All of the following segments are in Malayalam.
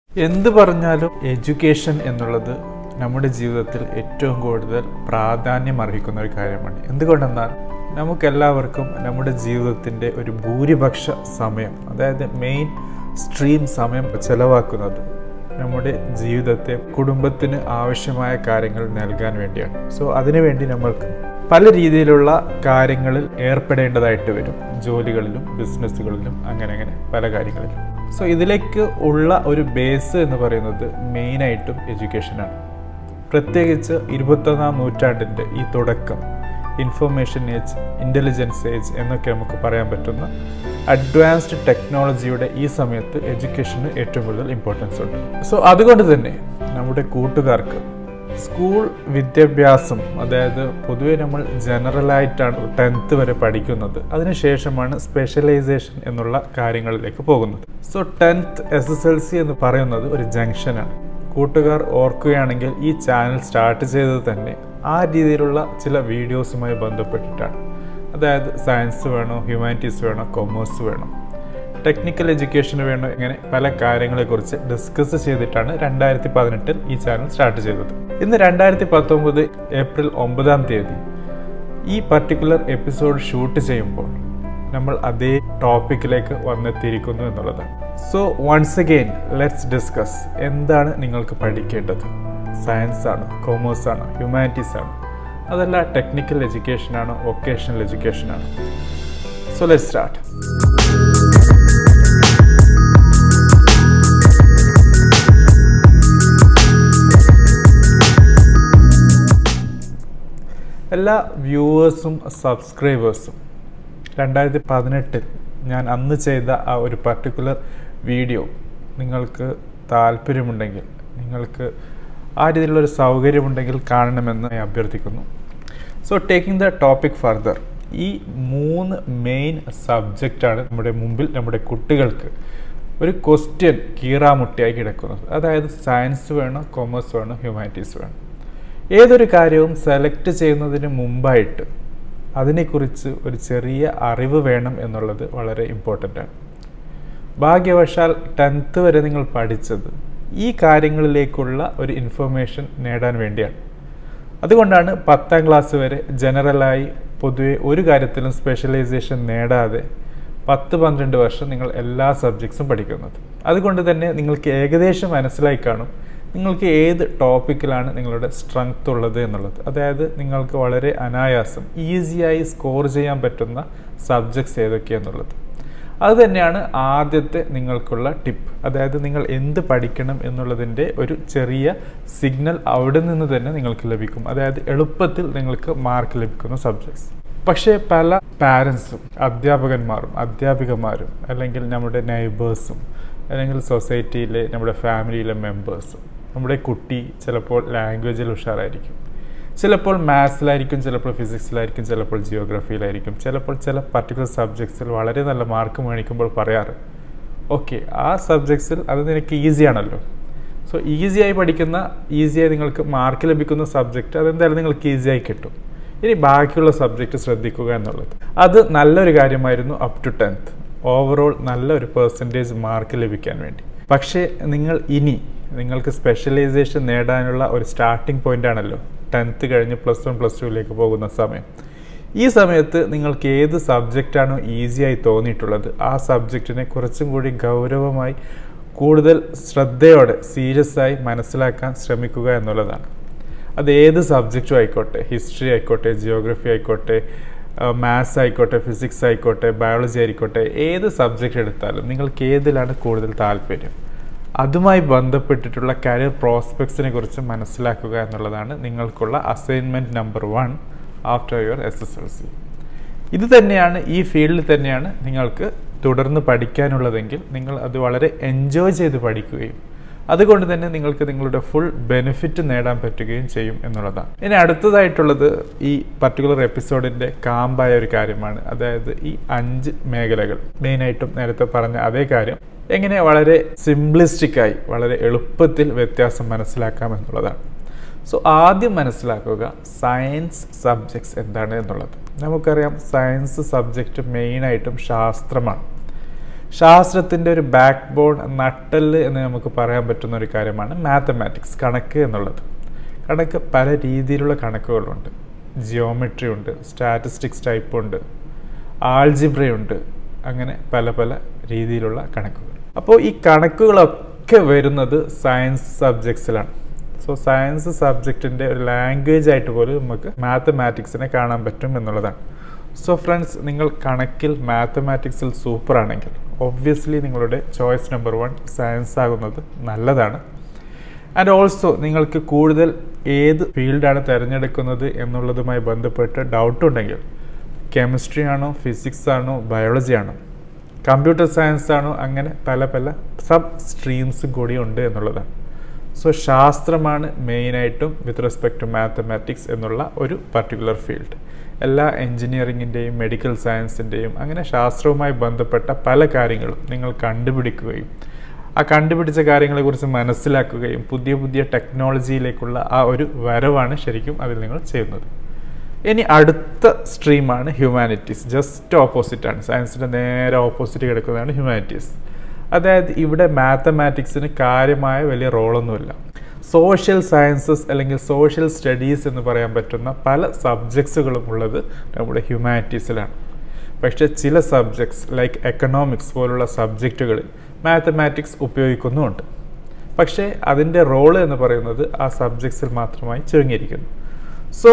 എന്ത് പറഞ്ഞാലും എഡ്യൂക്കേഷൻ എന്നുള്ളത് നമ്മുടെ ജീവിതത്തിൽ ഏറ്റവും കൂടുതൽ പ്രാധാന്യം അർഹിക്കുന്ന ഒരു കാര്യമാണ്. എന്തുകൊണ്ടെന്നാൽ നമുക്കെല്ലാവർക്കും നമ്മുടെ ജീവിതത്തിൻ്റെ ഒരു ഭൂരിപക്ഷ സമയം, അതായത് മെയിൻ സ്ട്രീം സമയം ചെലവാക്കുന്നത് നമ്മുടെ ജീവിതത്തെ കുടുംബത്തിന് ആവശ്യമായ കാര്യങ്ങൾ നൽകാൻ വേണ്ടിയാണ്. സോ അതിനുവേണ്ടി നമ്മൾക്ക് പല രീതിയിലുള്ള കാര്യങ്ങളിൽ ഏർപ്പെടേണ്ടതായിട്ട് വരും, ജോലികളിലും ബിസിനസ്സുകളിലും അങ്ങനെ പല കാര്യങ്ങളിലും. സോ ഇതിലേക്ക് ഉള്ള ഒരു ബേസ് എന്ന് പറയുന്നത് മെയിനായിട്ടും എഡ്യൂക്കേഷനാണ്. പ്രത്യേകിച്ച് 21ാം നൂറ്റാണ്ടിൻ്റെ ഈ തുടക്കം, ഇൻഫർമേഷൻ ഏജ്, ഇൻ്റലിജൻസ് ഏജ് എന്നൊക്കെ നമുക്ക് പറയാൻ പറ്റുന്ന അഡ്വാൻസ്ഡ് ടെക്നോളജിയുടെ ഈ സമയത്ത് എഡ്യൂക്കേഷന് ഏറ്റവും കൂടുതൽ ഇമ്പോർട്ടൻസ് ഉണ്ട്. സോ അതുകൊണ്ട് തന്നെ നമ്മുടെ കൂട്ടുകാർക്ക് സ്കൂൾ വിദ്യാഭ്യാസം, അതായത് പൊതുവെ നമ്മൾ ജനറലായിട്ടാണ് 10th വരെ പഠിക്കുന്നത്, അതിനുശേഷമാണ് സ്പെഷ്യലൈസേഷൻ എന്നുള്ള കാര്യങ്ങളിലേക്ക് പോകുന്നത്. സോ 10th SSLC എന്ന് പറയുന്നത് ഒരു ജംഗ്ഷനാണ്. കൂട്ടുകാർ ഓർക്കുകയാണെങ്കിൽ ഈ ചാനൽ സ്റ്റാർട്ട് ചെയ്തത് തന്നെ ആ രീതിയിലുള്ള ചില വീഡിയോസുമായി ബന്ധപ്പെട്ടിട്ടാണ്. അതായത് സയൻസ് വേണോ, ഹ്യൂമാനിറ്റീസ് വേണോ, കൊമേഴ്സ് വേണോ, ടെക്നിക്കൽ എഡ്യൂക്കേഷൻ വേണോ, ഇങ്ങനെ പല കാര്യങ്ങളെക്കുറിച്ച് ഡിസ്കസ് ചെയ്തിട്ടാണ് 2018 ഈ ചാനൽ സ്റ്റാർട്ട് ചെയ്തത്. ഇന്ന് 2019 ഏപ്രിൽ 9-ാം തീയതി ഈ പർട്ടിക്കുലർ എപ്പിസോഡ് ഷൂട്ട് ചെയ്യുമ്പോൾ നമ്മൾ അതേ ടോപ്പിക്കിലേക്ക് വന്നെത്തിയിരിക്കുന്നു എന്നുള്ളതാണ്. So once again let's discuss. എന്താണ് നിങ്ങൾക്ക് പഠിക്കേണ്ടത്? സയൻസ് ആണോ, കൊമേഴ്സ് ആണോ, ഹ്യൂമാനിറ്റീസ് ആണോ, അതല്ല ടെക്നിക്കൽ എഡ്യൂക്കേഷൻ ആണോ, വൊക്കേഷണൽ എഡ്യൂക്കേഷൻ ആണോ? So let's start. എല്ലാ വ്യൂവേഴ്സും സബ്സ്ക്രൈബേഴ്സും 2018 ഞാൻ അന്ന് ചെയ്ത ആ ഒരു പർട്ടിക്കുലർ വീഡിയോ നിങ്ങൾക്ക് താല്പര്യമുണ്ടെങ്കിൽ, നിങ്ങൾക്ക് ആ രീതിയിലുള്ളൊരു സൗകര്യമുണ്ടെങ്കിൽ കാണണമെന്ന് ഞാൻ അഭ്യർത്ഥിക്കുന്നു. So taking the topic further, ഈ 3 മെയിൻ സബ്ജക്റ്റാണ് നമ്മുടെ മുമ്പിൽ നമ്മുടെ കുട്ടികൾക്ക് ഒരു ക്വസ്റ്റ്യൻ കീറാമുട്ടിയായി കിടക്കുന്നത്. അതായത് സയൻസ് വേണോ, കൊമേഴ്സ് വേണോ, ഹ്യൂമാനിറ്റീസ് വേണോ. ഏതൊരു കാര്യവും സെലക്ട് ചെയ്യുന്നതിന് മുമ്പായിട്ട് അതിനെക്കുറിച്ച് ഒരു ചെറിയ അറിവ് വേണം എന്നുള്ളത് വളരെ ഇമ്പോർട്ടൻ്റ് ആണ്. ഭാഗ്യവശാൽ 10th വരെ നിങ്ങൾ പഠിച്ചത് ഈ കാര്യങ്ങളിലേക്കുള്ള ഒരു ഇൻഫർമേഷൻ നേടാൻ വേണ്ടിയാണ്. അതുകൊണ്ടാണ് 10ാം ക്ലാസ് വരെ ജനറലായി പൊതുവെ ഒരു കാര്യത്തിലും സ്പെഷ്യലൈസേഷൻ നേടാതെ 10-12 വർഷം നിങ്ങൾ എല്ലാ സബ്ജക്ട്സും പഠിക്കുന്നത്. അതുകൊണ്ട് തന്നെ നിങ്ങൾക്ക് ഏകദേശം മനസ്സിലായി കാണും നിങ്ങൾക്ക് ഏത് ടോപ്പിക്കിലാണ് നിങ്ങളുടെ സ്ട്രെങ്ത് ഉള്ളത് എന്നുള്ളത്. അതായത് നിങ്ങൾക്ക് വളരെ അനായാസം ഈസിയായി സ്കോർ ചെയ്യാൻ പറ്റുന്ന സബ്ജക്ട്സ് ഏതൊക്കെയാണെന്നുള്ളത്. അതുതന്നെയാണ് ആദ്യത്തെ നിങ്ങൾക്കുള്ള ടിപ്പ്. അതായത് നിങ്ങൾ എന്ത് പഠിക്കണം എന്നുള്ളതിൻ്റെ ഒരു ചെറിയ സിഗ്നൽ അവിടെ നിന്ന് തന്നെ നിങ്ങൾക്ക് ലഭിക്കും. അതായത് എളുപ്പത്തിൽ നിങ്ങൾക്ക് മാർക്ക് ലഭിക്കുന്ന സബ്ജക്ട്സ്. പക്ഷേ പല പാരൻസും, അധ്യാപികമാരും അല്ലെങ്കിൽ നമ്മുടെ നെയ്ബേഴ്സും അല്ലെങ്കിൽ സൊസൈറ്റിയിലെ നമ്മുടെ ഫാമിലിയിലെ മെമ്പേഴ്സും, നമ്മുടെ കുട്ടി ചിലപ്പോൾ ലാംഗ്വേജിൽ ഉഷാറായിരിക്കും, ചിലപ്പോൾ മാത്സിലായിരിക്കും, ചിലപ്പോൾ ഫിസിക്സിലായിരിക്കും, ചിലപ്പോൾ ജിയോഗ്രഫിയിലായിരിക്കും, ചിലപ്പോൾ ചില പർട്ടിക്കുലർ സബ്ജക്ട്സിൽ വളരെ നല്ല മാർക്ക് മേടിക്കുമ്പോൾ പറയാറ്, ഓക്കെ ആ സബ്ജക്ട്സിൽ അത് നിനക്ക് ഈസിയാണല്ലോ. സോ ഈസിയായി പഠിക്കുന്ന, ഈസിയായി നിങ്ങൾക്ക് മാർക്ക് ലഭിക്കുന്ന സബ്ജക്റ്റ് അതെന്തായാലും നിങ്ങൾക്ക് ഈസിയായി കിട്ടും. ഇനി ബാക്കിയുള്ള സബ്ജക്റ്റ് ശ്രദ്ധിക്കുക എന്നുള്ളത് അത് നല്ലൊരു കാര്യമായിരുന്നു അപ് ടു 10th ഓവറോൾ നല്ലൊരു പെർസെൻറ്റേജ് മാർക്ക് ലഭിക്കാൻ വേണ്ടി. പക്ഷേ നിങ്ങൾക്ക് സ്പെഷ്യലൈസേഷൻ നേടാനുള്ള ഒരു സ്റ്റാർട്ടിംഗ് പോയിന്റ് ആണല്ലോ 10th കഴിഞ്ഞ് +1 +2ലേക്ക് പോകുന്ന സമയം. ഈ സമയത്ത് നിങ്ങൾക്ക് ഏത് സബ്ജക്റ്റാണോ ഈസിയായി തോന്നിയിട്ടുള്ളത് ആ സബ്ജക്റ്റിനെ കുറച്ചും കൂടി ഗൗരവമായി, കൂടുതൽ ശ്രദ്ധയോടെ, സീരിയസ് ആയി മനസ്സിലാക്കാൻ ശ്രമിക്കുക എന്നുള്ളതാണ്. അത് ഏത് സബ്ജക്റ്റും ആയിക്കോട്ടെ, ഹിസ്റ്ററി ആയിക്കോട്ടെ, ജിയോഗ്രഫി ആയിക്കോട്ടെ, മാത്സ് ആയിക്കോട്ടെ, ഫിസിക്സ് ആയിക്കോട്ടെ, ബയോളജി ആയിക്കോട്ടെ, ഏത് സബ്ജക്റ്റ് എടുത്താലും നിങ്ങൾക്ക് ഏതിലാണ് കൂടുതൽ താല്പര്യം, അതുമായി ബന്ധപ്പെട്ടിട്ടുള്ള കരിയർ പ്രോസ്പെക്ട്സിനെ കുറിച്ച് മനസ്സിലാക്കുക എന്നുള്ളതാണ് നിങ്ങൾക്കുള്ള assignment number 1 after your SSLC. ഇത് തന്നെയാണ്, ഈ ഫീൽഡിൽ തന്നെയാണ് നിങ്ങൾക്ക് തുടർന്ന് പഠിക്കാനുള്ളതെങ്കിൽ നിങ്ങൾ അത് വളരെ എൻജോയ് ചെയ്ത് പഠിക്കുകയും അതുകൊണ്ട് തന്നെ നിങ്ങൾക്ക് നിങ്ങളുടെ ഫുൾ ബെനിഫിറ്റ് നേടാൻ പറ്റുകയും ചെയ്യും എന്നുള്ളതാണ്. ഇനി അടുത്തതായിട്ടുള്ളത് ഈ പർട്ടിക്കുലർ എപ്പിസോഡിൻ്റെ കാമ്പായ ഒരു കാര്യമാണ്. അതായത് ഈ 5 മേഖലകൾ, മെയിനായിട്ടും നേരത്തെ പറഞ്ഞ അതേ കാര്യം എങ്ങനെ വളരെ സിംപ്ലിസ്റ്റിക്കായി, വളരെ എളുപ്പത്തിൽ വ്യത്യാസം മനസ്സിലാക്കാം എന്നുള്ളതാണ്. സോ ആദ്യം മനസ്സിലാക്കുക സയൻസ് സബ്ജക്ട്സ് എന്താണ് എന്നുള്ളത്. നമുക്കറിയാം സയൻസ് സബ്ജക്റ്റ് മെയിനായിട്ടും ശാസ്ത്രമാണ്. ശാസ്ത്രത്തിൻ്റെ ഒരു ബാക്ക് ബോൺ, നട്ടെല്ല് എന്ന് നമുക്ക് പറയാൻ പറ്റുന്ന ഒരു കാര്യമാണ് മാത്തമാറ്റിക്സ്, കണക്ക് എന്നുള്ളത്. കണക്ക് പല രീതിയിലുള്ള കണക്കുകളുണ്ട്. ജിയോമെട്രി ഉണ്ട്, സ്റ്റാറ്റിസ്റ്റിക്സ് ടൈപ്പ് ഉണ്ട്, ആൾജിബ്രയുണ്ട്, അങ്ങനെ പല പല രീതിയിലുള്ള കണക്കുകൾ. അപ്പോൾ ഈ കണക്കുകളൊക്കെ വരുന്നത് സയൻസ് സബ്ജക്ട്സിലാണ്. സോ സയൻസ് സബ്ജക്റ്റിൻ്റെ ഒരു ലാംഗ്വേജ് ആയിട്ട് പോലും നമുക്ക് മാത്തമാറ്റിക്സിനെ കാണാൻ പറ്റും എന്നുള്ളതാണ്. സോ ഫ്രണ്ട്സ്, നിങ്ങൾ കണക്കിൽ മാത്തമാറ്റിക്സിൽ സൂപ്പറാണെങ്കിൽ ഒബ്വിയസ്ലി നിങ്ങളുടെ ചോയ്സ് നമ്പർ 1 സയൻസ് ആകുന്നത് നല്ലതാണ്. ആൻഡ് ഓൾസോ നിങ്ങൾക്ക് കൂടുതൽ ഏത് ഫീൽഡാണ് തിരഞ്ഞെടുക്കുന്നത് എന്നുള്ളതുമായി ബന്ധപ്പെട്ട് ഡൗട്ട് ഉണ്ടെങ്കിൽ കെമിസ്ട്രി ആണോ, ഫിസിക്സ് ആണോ, ബയോളജി ആണോ, കമ്പ്യൂട്ടർ സയൻസ് ആണോ, അങ്ങനെ പല പല സബ് സ്ട്രീംസും കൂടി ഉണ്ട് എന്നുള്ളതാണ്. സോ ശാസ്ത്രമാണ് മെയിനായിട്ടും വിത്ത് റെസ്പെക്ട് ടു മാത്തമാറ്റിക്സ് എന്നുള്ള ഒരു പർട്ടിക്കുലർ ഫീൽഡ്. എല്ലാ എൻജിനീയറിങ്ങിൻ്റെയും മെഡിക്കൽ സയൻസിൻ്റെയും അങ്ങനെ ശാസ്ത്രവുമായി ബന്ധപ്പെട്ട പല കാര്യങ്ങളും നിങ്ങൾ കണ്ടുപിടിക്കുകയും ആ കണ്ടുപിടിച്ച കാര്യങ്ങളെക്കുറിച്ച് മനസ്സിലാക്കുകയും പുതിയ പുതിയ ടെക്നോളജിയിലേക്കുള്ള ആ ഒരു വരവാണ് ശരിക്കും അതിൽ നിങ്ങൾ ചെയ്യുന്നത്. ഇനി അടുത്ത സ്ട്രീമാണ് ഹ്യൂമാനിറ്റീസ്. ജസ്റ്റ് ഓപ്പോസിറ്റാണ്, സയൻസിൻ്റെ നേരെ ഓപ്പോസിറ്റ് കിടക്കുന്നതാണ് ഹ്യൂമാനിറ്റീസ്. അതായത് ഇവിടെ മാത്തമാറ്റിക്സിന് കാര്യമായ വലിയ റോളൊന്നുമില്ല. സോഷ്യൽ സയൻസസ് അല്ലെങ്കിൽ സോഷ്യൽ സ്റ്റഡീസ് എന്ന് പറയാൻ പറ്റുന്ന പല സബ്ജക്ട്സുകളും ഉള്ളത് നമ്മുടെ ഹ്യൂമാനിറ്റീസിലാണ്. പക്ഷേ ചില സബ്ജക്ട്സ് ലൈക്ക് എക്കണോമിക്സ് പോലുള്ള സബ്ജക്റ്റുകളിൽ മാത്തമാറ്റിക്സ് ഉപയോഗിക്കുന്നുമുണ്ട്. പക്ഷേ അതിൻ്റെ റോള് എന്ന് പറയുന്നത് ആ സബ്ജക്ട്സിൽ മാത്രമായി ചുരുങ്ങിയിരിക്കുന്നു. സോ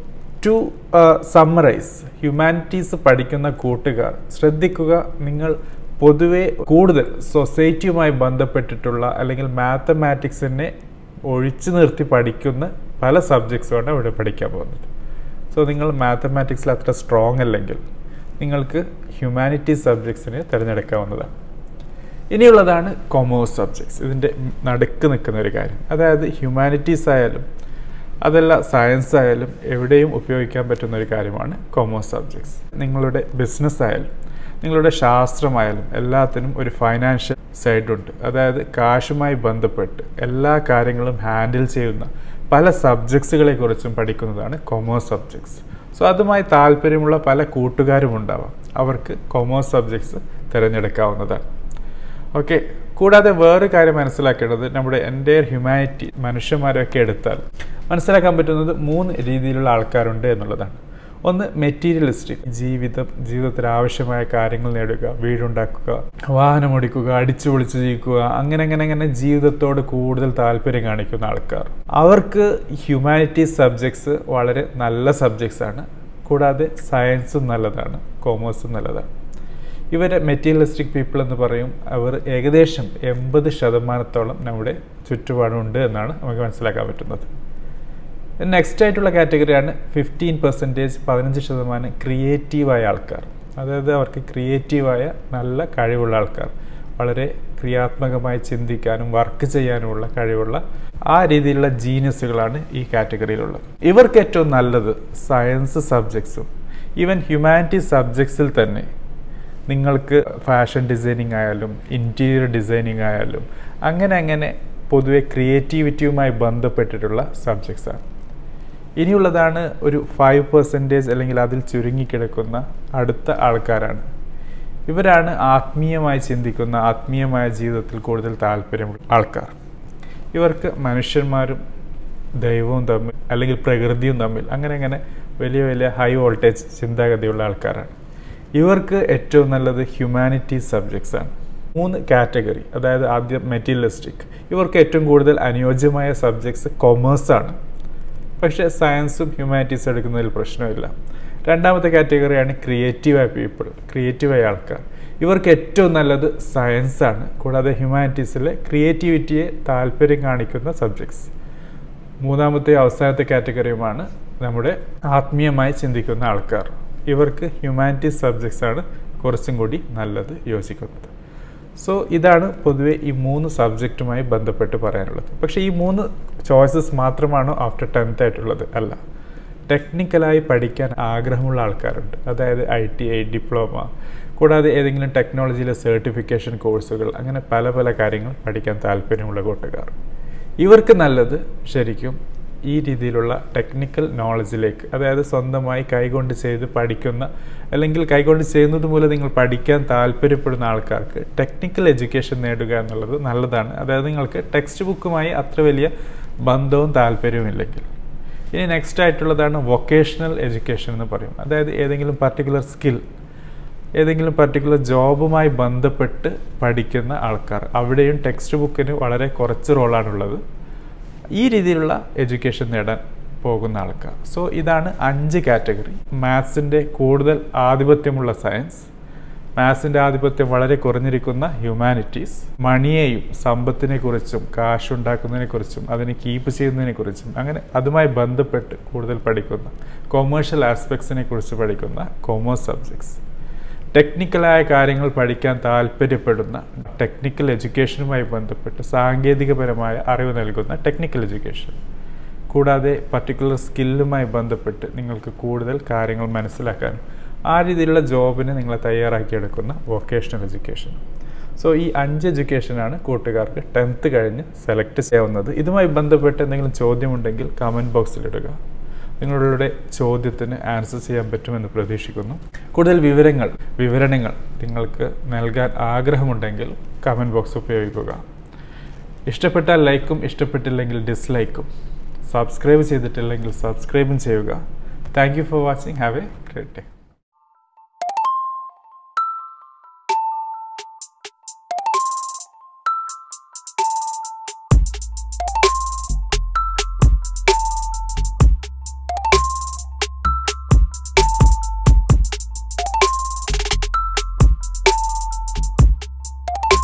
ടു സമ്മറൈസ്, ഹ്യൂമാനിറ്റീസ് പഠിക്കുന്ന കൂട്ടുകാർ ശ്രദ്ധിക്കുക, നിങ്ങൾ പൊതുവെ കൂടുതൽ സൊസൈറ്റിയുമായി ബന്ധപ്പെട്ടിട്ടുള്ള അല്ലെങ്കിൽ മാത്തമാറ്റിക്സിനെ ഒഴിച്ചു നിർത്തി പഠിക്കുന്ന പല സബ്ജക്ട്സുമാണ് ഇവിടെ പഠിക്കാൻ പോകുന്നത്. സോ നിങ്ങൾ മാത്തമാറ്റിക്സിൽ അത്ര സ്ട്രോങ് അല്ലെങ്കിൽ നിങ്ങൾക്ക് ഹ്യൂമാനിറ്റീസ് സബ്ജക്ട്സിനെ തിരഞ്ഞെടുക്കാവുന്നതാണ്. ഇനിയുള്ളതാണ് കൊമേഴ്സ് സബ്ജക്ട്സ്. ഇതിൻ്റെ നടുക്ക് നിൽക്കുന്ന ഒരു കാര്യം, അതായത് ഹ്യൂമാനിറ്റീസ് ആയാലും അതല്ല സയൻസ് ആയാലും എവിടെയും ഉപയോഗിക്കാൻ പറ്റുന്ന ഒരു കാര്യമാണ് കൊമേഴ്സ് സബ്ജക്ട്സ്. നിങ്ങളുടെ ബിസിനസ് ആയാലും നിങ്ങളുടെ ശാസ്ത്രമായാലും എല്ലാത്തിനും ഒരു ഫൈനാൻഷ്യൽ സൈഡുണ്ട്. അതായത് കാശുമായി ബന്ധപ്പെട്ട് എല്ലാ കാര്യങ്ങളും ഹാൻഡിൽ ചെയ്യുന്ന പല സബ്ജക്ട്സുകളെക്കുറിച്ചും പഠിക്കുന്നതാണ് കൊമേഴ്സ് സബ്ജക്ട്സ്. സോ അതുമായി താല്പര്യമുള്ള പല കൂട്ടുകാരും ഉണ്ടാവാം, അവർക്ക് കൊമേഴ്സ് സബ്ജക്ട്സ് തിരഞ്ഞെടുക്കാവുന്നതാണ്. ഓക്കെ, കൂടാതെ വേറൊരു കാര്യം മനസ്സിലാക്കേണ്ടത്, നമ്മുടെ എൻ്റയർ ഹ്യൂമാനിറ്റി മനുഷ്യന്മാരൊക്കെ എടുത്താൽ മനസ്സിലാക്കാൻ പറ്റുന്നത് 3 രീതിയിലുള്ള ആൾക്കാരുണ്ട് എന്നുള്ളതാണ്. ഒന്ന് മെറ്റീരിയലിസ്റ്റിക്, ജീവിതത്തിൽ ആവശ്യമായ കാര്യങ്ങൾ നേടുക, വീടുണ്ടാക്കുക, വാഹനമോടിക്കുക, അടിച്ചു പൊളിച്ച് ജീവിക്കുക, അങ്ങനെ ജീവിതത്തോട് കൂടുതൽ താല്പര്യം കാണിക്കുന്ന ആൾക്കാർ. അവർക്ക് ഹ്യൂമാനിറ്റീസ് സബ്ജക്ട്സ് വളരെ നല്ല സബ്ജക്ട്സ് ആണ്. കൂടാതെ സയൻസും നല്ലതാണ്, കോമേഴ്സും നല്ലതാണ്. ഇവരെ മെറ്റീരിയലിസ്റ്റിക് പീപ്പിൾ എന്ന് പറയും. അവർ ഏകദേശം 80% നമ്മുടെ ചുറ്റുപാടുണ്ട് എന്നാണ് നമുക്ക് മനസ്സിലാക്കാൻ പറ്റുന്നത്. നെക്സ്റ്റ് ആയിട്ടുള്ള കാറ്റഗറിയാണ് 15%, 15% ക്രിയേറ്റീവായ ആൾക്കാർ. അതായത് അവർക്ക് ക്രിയേറ്റീവായ നല്ല കഴിവുള്ള ആൾക്കാർ, വളരെ ക്രിയാത്മകമായി ചിന്തിക്കാനും വർക്ക് ചെയ്യാനുമുള്ള കഴിവുള്ള ആ രീതിയിലുള്ള ജീനിയസുകളാണ് ഈ കാറ്റഗറിയിലുള്ളത്. ഇവർക്ക് ഏറ്റവും നല്ലത് സയൻസ് സബ്ജക്ട്സും ഈവൻ ഹ്യൂമാനിറ്റീസ് സബ്ജക്ട്സിൽ തന്നെ നിങ്ങൾക്ക് ഫാഷൻ ഡിസൈനിങ് ആയാലും ഇൻറ്റീരിയർ ഡിസൈനിങ് ആയാലും അങ്ങനെ പൊതുവെ ക്രിയേറ്റിവിറ്റിയുമായി ബന്ധപ്പെട്ടിട്ടുള്ള സബ്ജക്ട്സാണ്. ഇനിയുള്ളതാണ് ഒരു 5% അല്ലെങ്കിൽ അതിൽ ചുരുങ്ങിക്കിടക്കുന്ന അടുത്ത ആൾക്കാരാണ്. ഇവരാണ് ആത്മീയമായി ചിന്തിക്കുന്ന, ആത്മീയമായ ജീവിതത്തിൽ കൂടുതൽ താല്പര്യമുള്ള ആൾക്കാർ. ഇവർക്ക് മനുഷ്യന്മാരും ദൈവവും തമ്മിൽ അല്ലെങ്കിൽ പ്രകൃതിയും തമ്മിൽ അങ്ങനെ വലിയ ഹൈ വോൾട്ടേജ് ചിന്താഗതിയുള്ള ആൾക്കാരാണ്. ഇവർക്ക് ഏറ്റവും നല്ലത് ഹ്യൂമാനിറ്റീസ് സബ്ജക്ട്സ് ആണ്. 3 കാറ്റഗറി, അതായത് ആദ്യം മെറ്റീരിയലിസ്റ്റിക്, ഇവർക്ക് ഏറ്റവും കൂടുതൽ അനുയോജ്യമായ സബ്ജക്ട്സ് കൊമേഴ്സാണ്. പക്ഷേ സയൻസും ഹ്യൂമാനിറ്റീസും എടുക്കുന്നതിൽ പ്രശ്നമില്ല. രണ്ടാമത്തെ കാറ്റഗറിയാണ് ക്രിയേറ്റീവായ പീപ്പിൾ, ക്രിയേറ്റീവായ ആൾക്കാർ. ഇവർക്ക് ഏറ്റവും നല്ലത് സയൻസാണ്. കൂടാതെ ഹ്യൂമാനിറ്റീസിലെ ക്രിയേറ്റിവിറ്റിയെ താല്പര്യം കാണിക്കുന്ന സബ്ജക്ട്സ്. മൂന്നാമത്തെ അവസാനത്തെ കാറ്റഗറിയുമാണ് നമ്മുടെ ആത്മീയമായി ചിന്തിക്കുന്ന ആൾക്കാർ. ഇവർക്ക് ഹ്യൂമാനിറ്റീസ് സബ്ജക്ട്സാണ് കുറച്ചും കൂടി നല്ലത് യോജിക്കുന്നത്. സോ ഇതാണ് പൊതുവെ ഈ 3 സബ്ജക്റ്റുമായി ബന്ധപ്പെട്ട് പറയാനുള്ളത്. പക്ഷേ ഈ 3 ചോയ്സസ് മാത്രമാണോ ആഫ്റ്റർ 10th ആയിട്ടുള്ളത്? അല്ല. ടെക്നിക്കലായി പഠിക്കാൻ ആഗ്രഹമുള്ള ആൾക്കാരുണ്ട്. അതായത് ITI, ഡിപ്ലോമ, കൂടാതെ ഏതെങ്കിലും ടെക്നോളജിയിലെ സർട്ടിഫിക്കേഷൻ കോഴ്സുകൾ, അങ്ങനെ പല കാര്യങ്ങൾ പഠിക്കാൻ താല്പര്യമുള്ള കൂട്ടുകാർ. ഇവർക്ക് നല്ലത് ശരിക്കും ഈ രീതിയിലുള്ള ടെക്നിക്കൽ നോളജിലേക്ക്, അതായത് സ്വന്തമായി കൈകൊണ്ട് ചെയ്ത് പഠിക്കുന്ന അല്ലെങ്കിൽ കൈകൊണ്ട് ചെയ്യുന്നത് മൂലം നിങ്ങൾ പഠിക്കാൻ താല്പര്യപ്പെടുന്ന ആൾക്കാർക്ക് ടെക്നിക്കൽ എഡ്യൂക്കേഷൻ നേടുക എന്നുള്ളത് നല്ലതാണ്. അതായത് നിങ്ങൾക്ക് ടെക്സ്റ്റ് ബുക്കുമായി അത്ര വലിയ ബന്ധവും താല്പര്യവും ഇല്ലെങ്കിൽ. ഇനി നെക്സ്റ്റ് ആയിട്ടുള്ളതാണ് വൊക്കേഷണൽ എഡ്യൂക്കേഷൻ എന്ന് പറയും. അതായത് ഏതെങ്കിലും പർട്ടിക്കുലർ സ്കിൽ, ഏതെങ്കിലും പർട്ടിക്കുലർ ജോബുമായി ബന്ധപ്പെട്ട് പഠിക്കുന്ന ആൾക്കാർ, അവിടെയും ടെക്സ്റ്റ് ബുക്കിന് വളരെ കുറച്ച് റോളാണുള്ളത്. ഈ രീതിയിലുള്ള എഡ്യൂക്കേഷൻ നേടാൻ പോകുന്ന ആൾക്കാർ. സോ ഇതാണ് 5 കാറ്റഗറി. മാത്സിൻ്റെ കൂടുതൽ ആധിപത്യമുള്ള സയൻസ്, മാത്സിൻ്റെ ആധിപത്യം വളരെ കുറഞ്ഞിരിക്കുന്ന ഹ്യൂമാനിറ്റീസ്, മണിയെയും സമ്പത്തിനെ കുറിച്ചും കാശുണ്ടാക്കുന്നതിനെ കുറിച്ചും അതിനെ കീപ്പ് ചെയ്യുന്നതിനെ കുറിച്ചും അങ്ങനെ അതുമായി ബന്ധപ്പെട്ട് കൂടുതൽ പഠിക്കുന്ന കൊമേഴ്ഷ്യൽ ആസ്പെക്ട്സിനെ കുറിച്ച് പഠിക്കുന്ന കൊമേഴ്സ് സബ്ജക്ട്സ്, ടെക്നിക്കലായ കാര്യങ്ങൾ പഠിക്കാൻ താല്പര്യപ്പെടുന്ന ടെക്നിക്കൽ എഡ്യൂക്കേഷനുമായി ബന്ധപ്പെട്ട് സാങ്കേതികപരമായ അറിവ് നൽകുന്ന ടെക്നിക്കൽ എഡ്യൂക്കേഷൻ, കൂടാതെ പർട്ടിക്കുലർ സ്കില്ലുമായി ബന്ധപ്പെട്ട് നിങ്ങൾക്ക് കൂടുതൽ കാര്യങ്ങൾ മനസ്സിലാക്കാനും ആ രീതിയിലുള്ള ജോബിന് നിങ്ങളെ തയ്യാറാക്കിയെടുക്കുന്ന വൊക്കേഷണൽ എഡ്യൂക്കേഷൻ. സോ ഈ 5 എഡ്യൂക്കേഷനാണ് കൂട്ടുകാർക്ക് 10th കഴിഞ്ഞ് സെലക്ട് ചെയ്യാവുന്നത്. ഇതുമായി ബന്ധപ്പെട്ട് എന്തെങ്കിലും ചോദ്യമുണ്ടെങ്കിൽ കമൻറ്റ് ബോക്സിലിടുക. നിങ്ങളുടെ ചോദ്യത്തിന് ആൻസർ ചെയ്യാൻ പറ്റുമെന്ന് പ്രതീക്ഷിക്കുന്നു. കൂടുതൽ വിവരണങ്ങൾ നിങ്ങൾക്ക് നൽകാൻ ആഗ്രഹമുണ്ടെങ്കിൽ കമൻറ്റ് ബോക്സ് ഉപയോഗിക്കുക. ഇഷ്ടപ്പെട്ടാൽ ലൈക്കും ഇഷ്ടപ്പെട്ടില്ലെങ്കിൽ ഡിസ്ലൈക്കും, സബ്സ്ക്രൈബ് ചെയ്തിട്ടില്ലെങ്കിൽ സബ്സ്ക്രൈബും ചെയ്യുക. Thank you for watching. Have a great day.